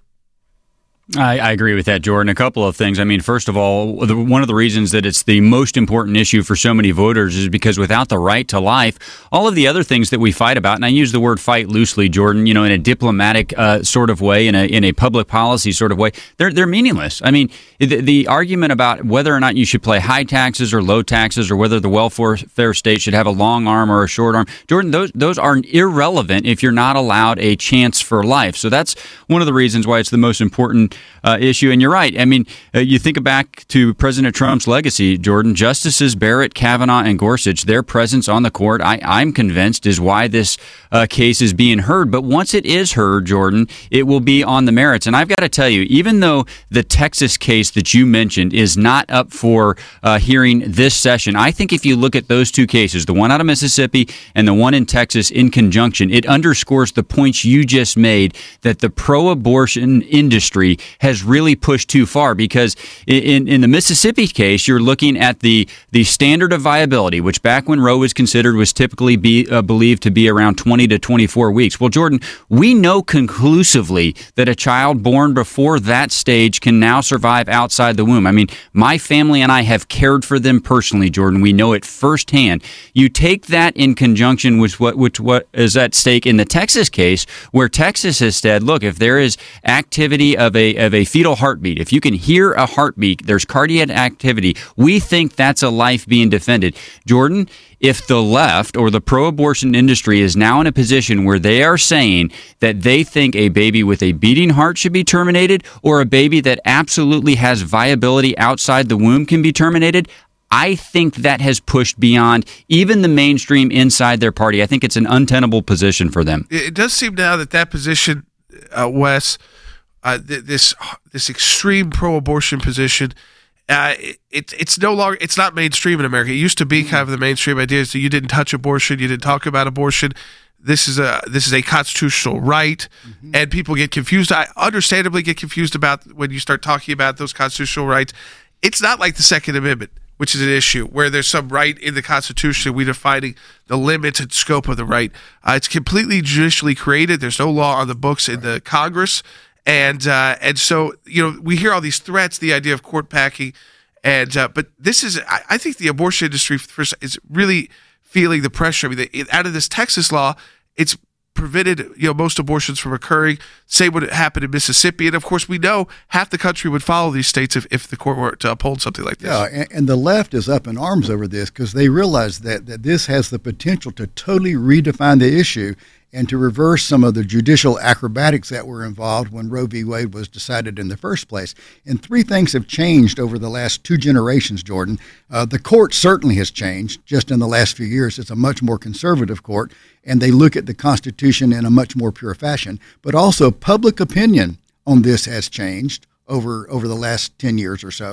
I, I agree with that, Jordan. A couple of things. I mean, first of all, the, one of the reasons that it's the most important issue for so many voters is because without the right to life, all of the other things that we fight about, and I use the word fight loosely, Jordan, you know, in a diplomatic uh, sort of way, in a in a public policy sort of way, they're they're meaningless. I mean, the, the argument about whether or not you should pay high taxes or low taxes, or whether the welfare state should have a long arm or a short arm, Jordan, those those are irrelevant if you're not allowed a chance for life. So that's one of the reasons why it's the most important Uh, issue. And you're right. I mean, uh, you think back to President Trump's legacy, Jordan. Justices Barrett, Kavanaugh, and Gorsuch, their presence on the court, I, I'm convinced, is why this uh, case is being heard. But once it is heard, Jordan, it will be on the merits. And I've got to tell you, even though the Texas case that you mentioned is not up for uh, hearing this session, I think if you look at those two cases, the one out of Mississippi and the one in Texas in conjunction, it underscores the points you just made, that the pro-abortion industry has really pushed too far, because in in the Mississippi case, you're looking at the the standard of viability, which back when Roe was considered was typically be uh, believed to be around twenty to twenty-four weeks. Well, Jordan, we know conclusively that a child born before that stage can now survive outside the womb. I mean, my family and I have cared for them personally, Jordan. We know it firsthand. You take that in conjunction with what which what is at stake in the Texas case, where Texas has said, look, if there is activity of a of a fetal heartbeat, if you can hear a heartbeat, there's cardiac activity, we think that's a life being defended. Jordan, if the left or the pro-abortion industry is now in a position where they are saying that they think a baby with a beating heart should be terminated, or a baby that absolutely has viability outside the womb can be terminated, I think that has pushed beyond even the mainstream inside their party. I think it's an untenable position for them. It does seem now that that position, uh, Wes, Uh, th- this this extreme pro-abortion position, uh, it, it's no longer, it's not mainstream in America. It used to be kind of the mainstream idea is that you didn't touch abortion, you didn't talk about abortion. This is a this is a constitutional right, mm-hmm. and people get confused. I understandably get confused about when you start talking about those constitutional rights. It's not like the Second Amendment, which is an issue where there's some right in the Constitution, we defining the limits and scope of the right. Uh, it's completely judicially created. There's no law on the books in the Congress. And uh, and so, you know, we hear all these threats, the idea of court packing, and uh, but this is, I, I think the abortion industry first is really feeling the pressure. I mean, they, out of this Texas law, it's prevented, you know, most abortions from occurring. Same would happen in Mississippi, and of course, we know half the country would follow these states if, if the court were to uphold something like this. Yeah, and, and the left is up in arms over this because they realize that that this has the potential to totally redefine the issue and to reverse some of the judicial acrobatics that were involved when Roe v. Wade was decided in the first place. And three things have changed over the last two generations, Jordan. Uh, the court certainly has changed just in the last few years. It's a much more conservative court, and they look at the Constitution in a much more pure fashion. But also public opinion on this has changed over, over the last ten years or so.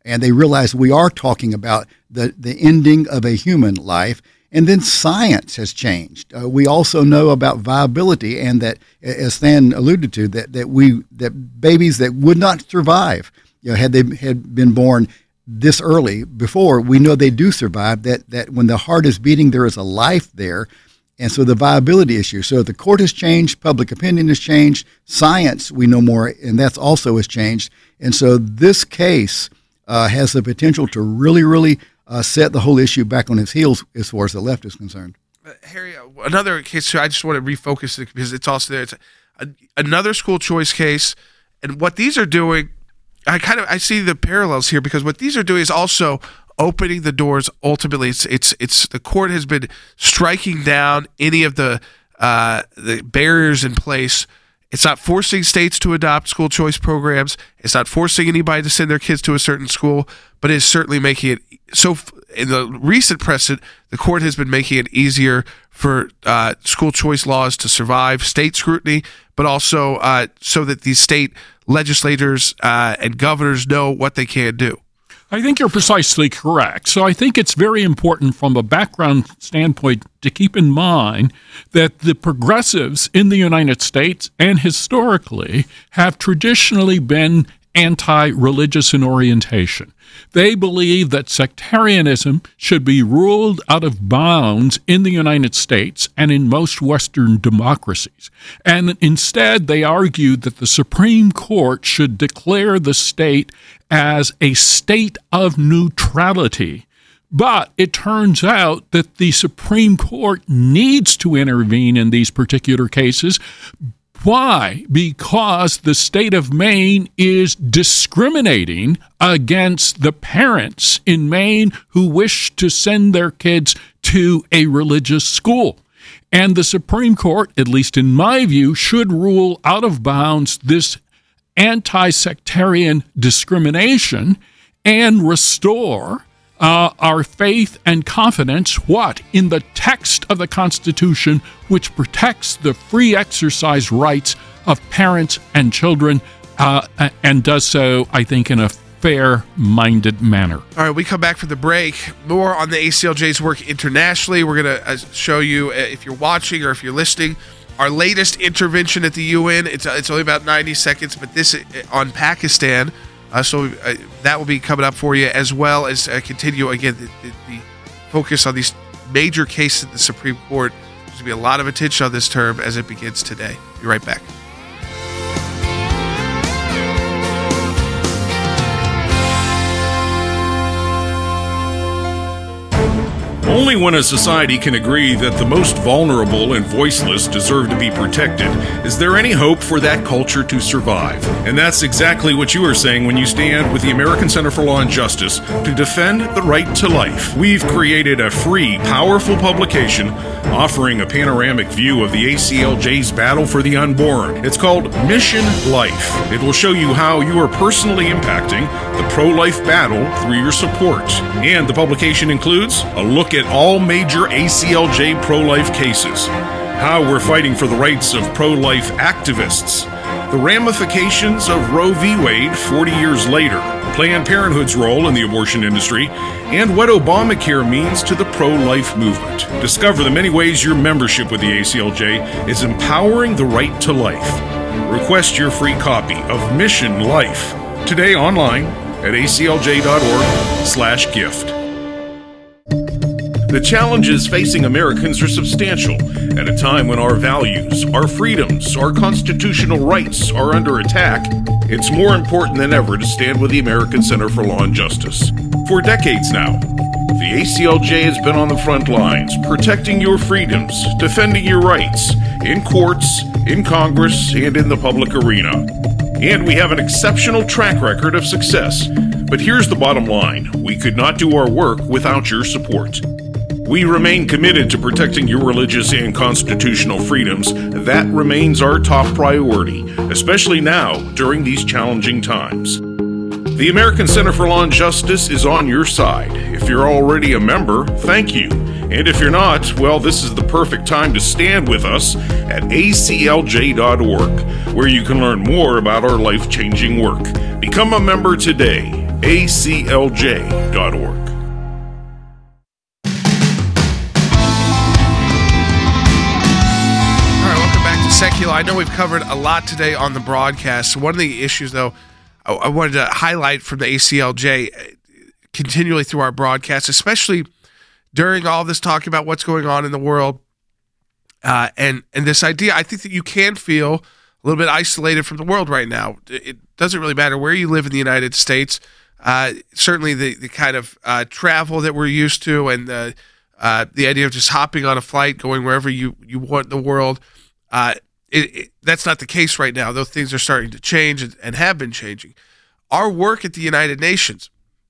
and they realize we are talking about the, the ending of a human life. And then science has changed. Uh, we also know about viability, and that, as Stan alluded to, that that we that babies that would not survive, you know, had they had been born this early before, we know they do survive. That that when the heart is beating, there is a life there, and so the viability issue. So the court has changed, public opinion has changed, science we know more, and that's also has changed. And so this case uh, has the potential to really, really. Uh, set the whole issue back on its heels as far as the left is concerned. Uh, Harry, uh, another case, I just want to refocus it because it's also there. It's a, a, another school choice case. And what these are doing, I kind of I see the parallels here, because what these are doing is also opening the doors. Ultimately, it's it's it's the court has been striking down any of the uh, the barriers in place. It's not forcing states to adopt school choice programs. It's not forcing anybody to send their kids to a certain school, but it's certainly making it so. In the recent precedent, the court has been making it easier for uh, school choice laws to survive state scrutiny, but also uh, so that these state legislators uh, and governors know what they can do. I think you're precisely correct. So I think it's very important from a background standpoint to keep in mind that the progressives in the United States and historically have traditionally been anti-religious in orientation. They believe that sectarianism should be ruled out of bounds in the United States and in most Western democracies. And instead, they argued that the Supreme Court should declare the state as a state of neutrality. But it turns out that the Supreme Court needs to intervene in these particular cases. Why? Because the state of Maine is discriminating against the parents in Maine who wish to send their kids to a religious school. And the Supreme Court, at least in my view, should rule out of bounds this anti-sectarian discrimination and restore Uh, our faith and confidence, what? In the text of the Constitution, which protects the free exercise rights of parents and children, uh, and does so, I think, in a fair-minded manner. All right, we come back from the break. More on the A C L J's work internationally. We're going to uh, show you, uh, if you're watching or if you're listening, our latest intervention at the U N. It's, uh, it's only about ninety seconds, but this uh, on Pakistan. Uh, so uh, that will be coming up for you, as well as uh, continue, again, the, the, the focus on these major cases in the Supreme Court. There's going to be a lot of attention on this term as it begins today. Be right back. Only when a society can agree that the most vulnerable and voiceless deserve to be protected is there any hope for that culture to survive. And that's exactly what you are saying when you stand with the American Center for Law and Justice to defend the right to life. We've created a free, powerful publication offering a panoramic view of the A C L J's battle for the unborn. It's called Mission Life. It will show you how you are personally impacting the pro-life battle through your support. And the publication includes a look at all major A C L J pro-life cases, how we're fighting for the rights of pro-life activists, the ramifications of Roe v. Wade forty years later, Planned Parenthood's role in the abortion industry, and what Obamacare means to the pro-life movement. Discover the many ways your membership with the A C L J is empowering the right to life. Request your free copy of Mission Life today online at A C L J dot org slash gift. The challenges facing Americans are substantial at a time when our values, our freedoms, our constitutional rights are under attack. It's more important than ever to stand with the American Center for Law and Justice. For decades now, the A C L J has been on the front lines, protecting your freedoms, defending your rights, in courts, in Congress, and in the public arena. And we have an exceptional track record of success. But here's the bottom line. We could not do our work without your support. We remain committed to protecting your religious and constitutional freedoms. That remains our top priority, especially now during these challenging times. The American Center for Law and Justice is on your side. If you're already a member, thank you. And if you're not, well, this is the perfect time to stand with us at A C L J dot org, where you can learn more about our life-changing work. Become a member today. A C L J dot org. Secular, I know we've covered a lot today on the broadcast. One of the issues, though, I, I wanted to highlight from the A C L J continually through our broadcast, especially during all this talk about what's going on in the world, uh, and and this idea, I think that you can feel a little bit isolated from the world right now. It doesn't really matter where you live in the United States. Uh, certainly, the the kind of uh, travel that we're used to, and the uh, the idea of just hopping on a flight, going wherever you you want in the world. Uh, It, it, that's not the case right now, though things are starting to change and, and have been changing. Our work at the United Nations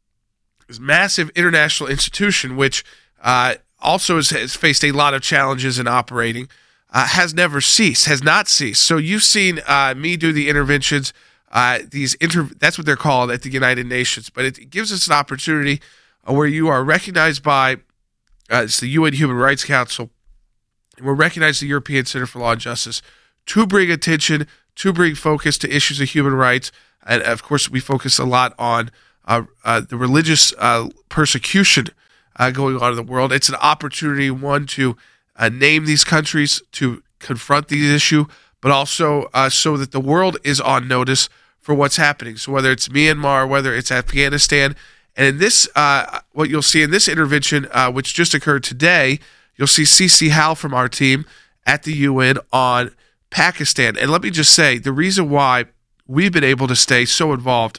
is a massive international institution, which uh, also has, has faced a lot of challenges in operating, uh, has never ceased, has not ceased. So you've seen uh, me do the interventions, uh, these inter- that's what they're called at the United Nations, but it, it gives us an opportunity uh, where you are recognized by uh, it's the U N Human Rights Council, and we're recognized the European Center for Law and Justice, to bring attention, to bring focus to issues of human rights. And, of course, we focus a lot on uh, uh, the religious uh, persecution uh, going on in the world. It's an opportunity, one, to uh, name these countries, to confront these issues, but also uh, so that the world is on notice for what's happening. So whether it's Myanmar, whether it's Afghanistan, and in this, uh, what you'll see in this intervention, uh, which just occurred today, you'll see Cece Howell from our team at the U N on Pakistan. And let me just say, the reason why we've been able to stay so involved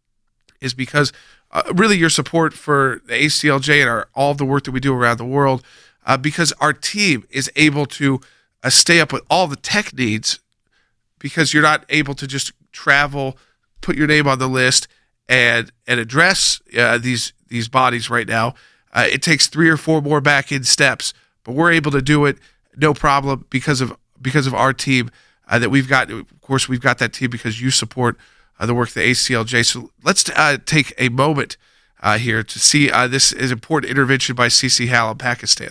is because uh, really your support for the A C L J and our, all of the work that we do around the world, uh, because our team is able to uh, stay up with all the tech needs, because you're not able to just travel, put your name on the list, and and address uh, these these bodies right now. Uh, it takes three or four more back-end steps, but we're able to do it no problem because of because of our team uh, that we've got. Of course, we've got that team because you support uh, the work of the A C L J. So let's uh, take a moment uh, here to see uh, this is important intervention by Cece Howell in Pakistan.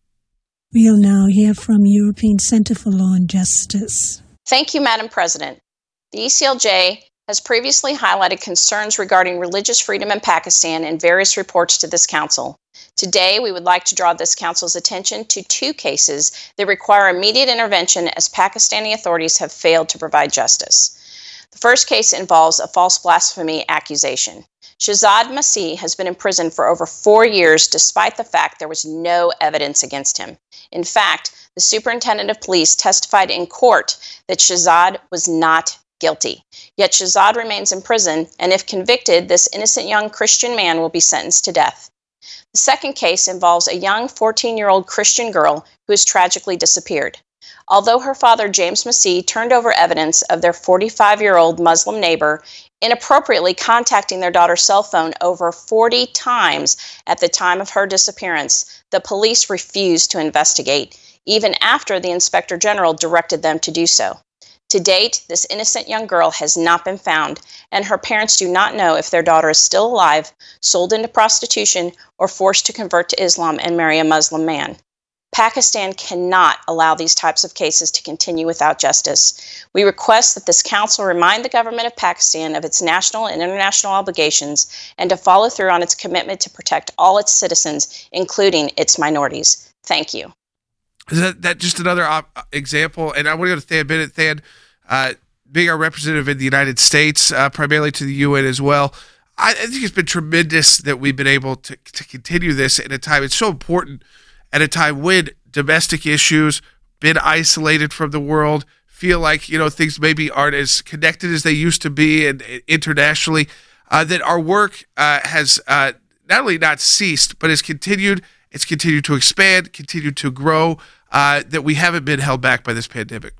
We'll now hear from European Center for Law and Justice. Thank you, Madam President. The E C L J has previously highlighted concerns regarding religious freedom in Pakistan in various reports to this council. Today, we would like to draw this council's attention to two cases that require immediate intervention as Pakistani authorities have failed to provide justice. The first case involves a false blasphemy accusation. Shahzad Masih has been in prison for over four years despite the fact there was no evidence against him. In fact, the superintendent of police testified in court that Shahzad was not guilty. Yet Shahzad remains in prison, and if convicted, this innocent young Christian man will be sentenced to death. The second case involves a young fourteen-year-old Christian girl who has tragically disappeared. Although her father, James Masih, turned over evidence of their forty-five-year-old Muslim neighbor inappropriately contacting their daughter's cell phone over forty times at the time of her disappearance, the police refused to investigate, even after the Inspector General directed them to do so. To date, this innocent young girl has not been found, and her parents do not know if their daughter is still alive, sold into prostitution, or forced to convert to Islam and marry a Muslim man. Pakistan cannot allow these types of cases to continue without justice. We request that this council remind the government of Pakistan of its national and international obligations and to follow through on its commitment to protect all its citizens, including its minorities. Thank you. Is that, that just another op- example? And I want to go to Than Bennett. Than, uh, being our representative in the United States, uh, primarily to the U N as well, I, I think it's been tremendous that we've been able to, to continue this at a time. It's so important at a time when domestic issues, been isolated from the world, feel like, you know, things maybe aren't as connected as they used to be, and, and internationally, uh, that our work uh, has uh, not only not ceased, but has continued. It's continued to expand, continued to grow, uh, that we haven't been held back by this pandemic.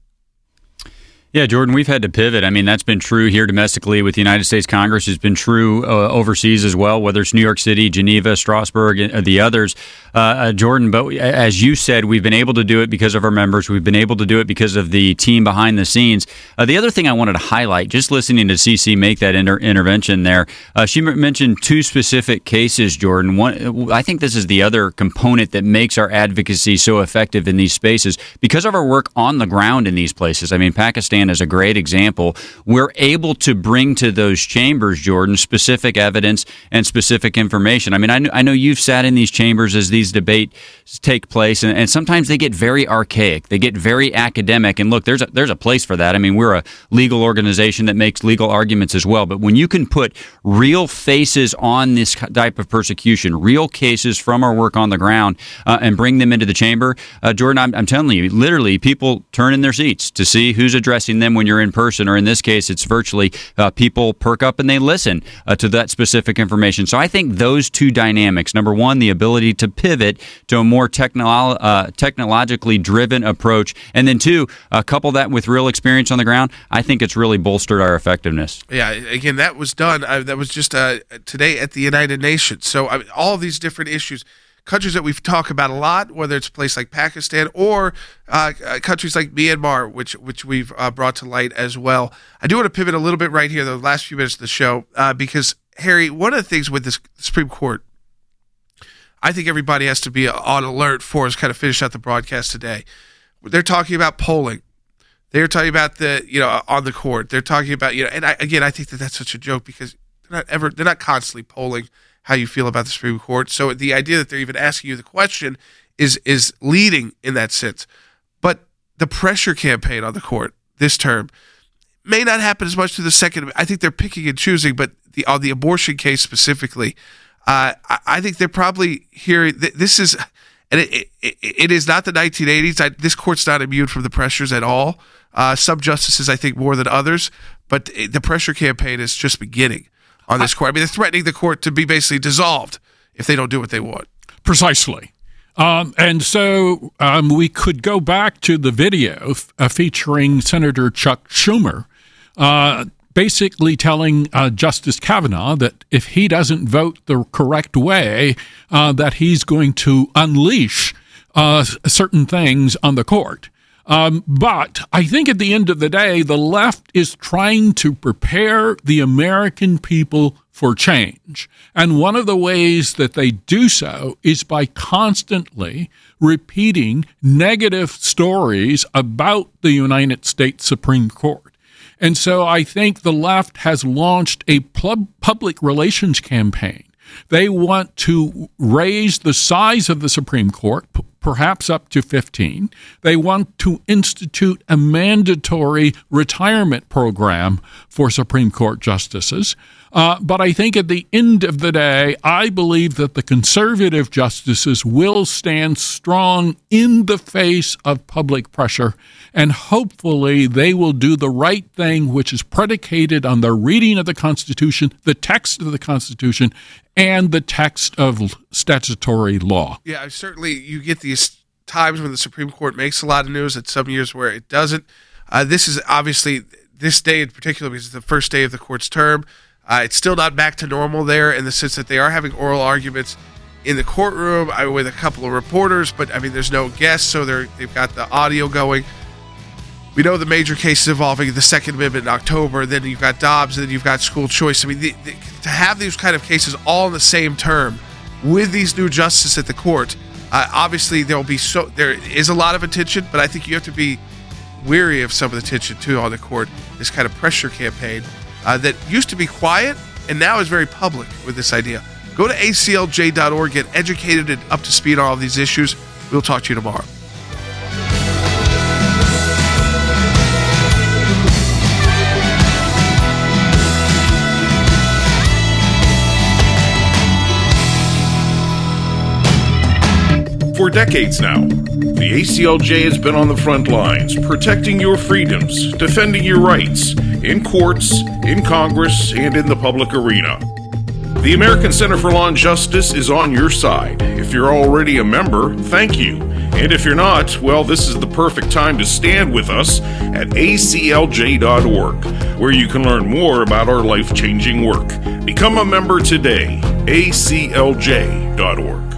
Yeah, Jordan, we've had to pivot. I mean, that's been true here domestically with the United States Congress. It's been true uh, overseas as well, whether it's New York City, Geneva, Strasbourg, and the others. Uh, uh, Jordan, but as you said, we've been able to do it because of our members. We've been able to do it because of the team behind the scenes. Uh, the other thing I wanted to highlight, just listening to Cece make that inter- intervention there, uh, she m- mentioned two specific cases, Jordan. One, I think this is the other component that makes our advocacy so effective in these spaces because of our work on the ground in these places. I mean, Pakistan Pakistan is a great example. We're able to bring to those chambers, Jordan, specific evidence and specific information. I mean, I know, I know you've sat in these chambers as these debates take place, and, and sometimes they get very archaic. They get very academic. And look, there's a, there's a place for that. I mean, we're a legal organization that makes legal arguments as well. But when you can put real faces on this type of persecution, real cases from our work on the ground, uh, and bring them into the chamber, uh, Jordan, I'm, I'm telling you, literally, people turn in their seats to see who's addressing them when you're in person, or in this case, it's virtually uh, people perk up and they listen uh, to that specific information. So I think those two dynamics, number one, the ability to pivot to a more technolo- uh, technologically driven approach, and then two, uh, couple that with real experience on the ground, I think it's really bolstered our effectiveness. Yeah, again, that was done. Uh, that was just uh, today at the United Nations. So I mean, all of these different issues, countries that we've talked about a lot, whether it's a place like Pakistan or uh, countries like Myanmar, which which we've uh, brought to light as well. I do want to pivot a little bit right here, the last few minutes of the show, uh, because, Harry, one of the things with this Supreme Court, I think everybody has to be on alert for is kind of finish out the broadcast today. They're talking about polling. They're talking about the, you know, on the court. They're talking about, you know, and I, again, I think that that's such a joke because they're not ever, they're not constantly polling how you feel about the Supreme Court. So the idea that they're even asking you the question is is leading in that sense. But the pressure campaign on the court this term may not happen as much to the second. I think they're picking and choosing, but the on the abortion case specifically, uh, I, I think they're probably hearing th- this is, and it, it, it is not the nineteen eighties. I, this court's not immune from the pressures at all. Uh, some justices, I think, more than others, but the pressure campaign is just beginning on this court. I mean, they're threatening the court to be basically dissolved if they don't do what they want. Precisely. Um, and so um, we could go back to the video f- uh, featuring Senator Chuck Schumer, uh, basically telling uh, Justice Kavanaugh that if he doesn't vote the correct way, uh, that he's going to unleash uh, certain things on the court. Um, but I think at the end of the day, the left is trying to prepare the American people for change. And one of the ways that they do so is by constantly repeating negative stories about the United States Supreme Court. And so I think the left has launched a pub- public relations campaign. They want to raise the size of the Supreme Court, p- perhaps up to fifteen. They want to institute a mandatory retirement program for Supreme Court justices. Uh, but I think at the end of the day, I believe that the conservative justices will stand strong in the face of public pressure, and hopefully they will do the right thing, which is predicated on the reading of the Constitution, the text of the Constitution, and the text of statutory law. Yeah, certainly you get these times when the Supreme Court makes a lot of news, and some years where it doesn't. Uh, this is obviously, this day in particular, because it's the first day of the court's term. Uh, it's still not back to normal there in the sense that they are having oral arguments in the courtroom uh, with a couple of reporters, but I mean, there's no guests, so they're, they've got the audio going. We know the major cases involving the Second Amendment in October, then you've got Dobbs, and then you've got school choice. I mean, the, the, to have these kind of cases all in the same term with these new justices at the court, uh, obviously there will be so there is a lot of attention, but I think you have to be weary of some of the tension too on the court. This kind of pressure campaign uh, that used to be quiet and now is very public with this idea. Go to A C L J dot org, get educated and up to speed on all of these issues. We'll talk to you tomorrow. For decades now, the A C L J has been on the front lines, protecting your freedoms, defending your rights, in courts, in Congress, and in the public arena. The American Center for Law and Justice is on your side. If you're already a member, thank you. And if you're not, well, this is the perfect time to stand with us at A C L J dot org, where you can learn more about our life-changing work. Become a member today, A C L J dot org.